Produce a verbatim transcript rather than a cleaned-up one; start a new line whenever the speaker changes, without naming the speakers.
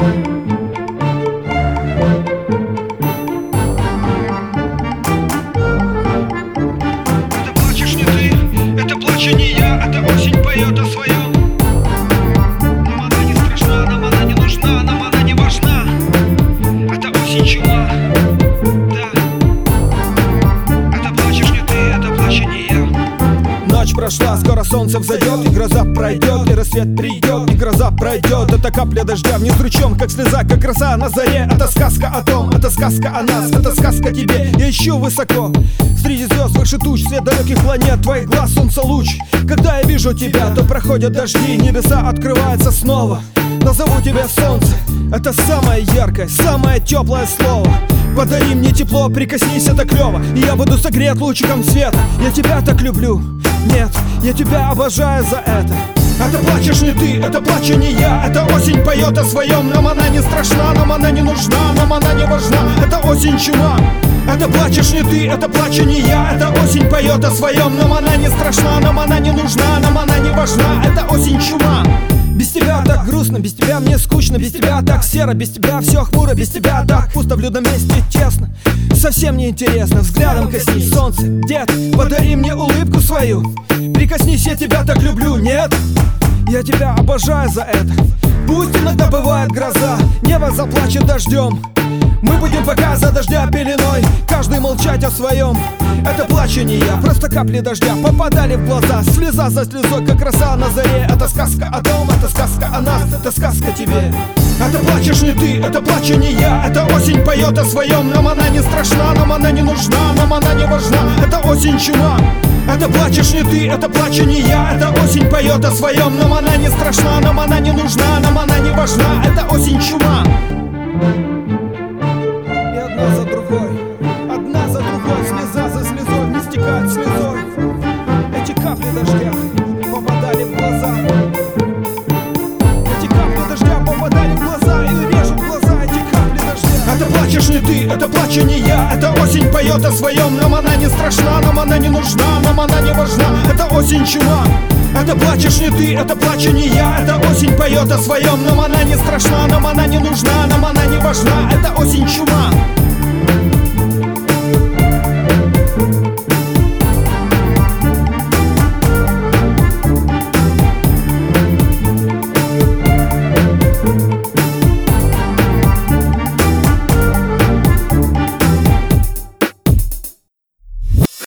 плачешь не ты, это плачу не я, это осень поет о своем. Нам она не страшна, нам она не нужна, нам она не важна. Это осень чума, да. Это плачешь не ты, это плачу не я.
Ночь прошла, скоро солнце взойдет, и гроза пройдет, и рассвет придет, и гроза пройдет. Это капля дождя вниз ручьем, как слеза, как роса на заре. Это сказка о том, это сказка о нас, это сказка тебе. Я ищу высоко, среди звезд, выше туч, свет далеких планет, твоих глаз солнца луч. Когда я вижу тебя, то проходят дожди, небеса открываются снова. Назову тебя солнце, это самое яркое, самое теплое слово. Подари мне тепло, прикоснись, это клево, и я буду согрет лучиком света. Я тебя так люблю, нет, я тебя обожаю за это. Это плачешь не ты, это плачу не я. Это осень поет о своем. Нам она не страшна, нам она не нужна, нам она не важна. Это осень чума. Это плачешь не ты, это плачу не я. Это осень поет о своем. Нам она не страшна, нам она не нужна, нам она не важна. Это осень чума. Без тебя так грустно, без тебя мне скучно, без тебя так серо, без тебя все хмуро, без тебя так пусто, в людном месте тесно. Совсем не интересно, взглядом коснись солнце, дед, подари мне улыбку свою. Прикоснись, я тебя так люблю, нет? Я тебя обожаю за это. Пусть иногда бывает гроза, небо заплачет дождем. Мы будем пока за дождя пеленой, каждый молчать о своем. Это плачу не я, просто капли дождя попадали в глаза, слеза за слезой, как роса на заре. Это сказка о том, это сказка о нас, это сказка тебе. Это плачешь не ты, это плачу не я. Это осень поет о своем. Нам она не страшна, нам она не нужна, нам она не важна. Это осень чума. Это плачешь не ты, это плачу не я. Это осень поет о своем. Нам она не страшна, нам она не нужна, нам она не важна. Это осень чума. И одна за другой, одна за другой, слеза за слезой не стекает слезой. Эти капли дождя попадали в глаза. Эти капли дождя попадали в глаза и режут глаза. Эти капли дождя. Это плачешь не ты, это плачу не я. Это осень поет о своем. Нам она не страшна, нам она не нужна, нам она не важна. Это осень чума. Это плачешь не ты, это плачу не я. Это осень поет о своем. Нам она не страшна, нам она не нужна, нам она не важна. Это осень чума.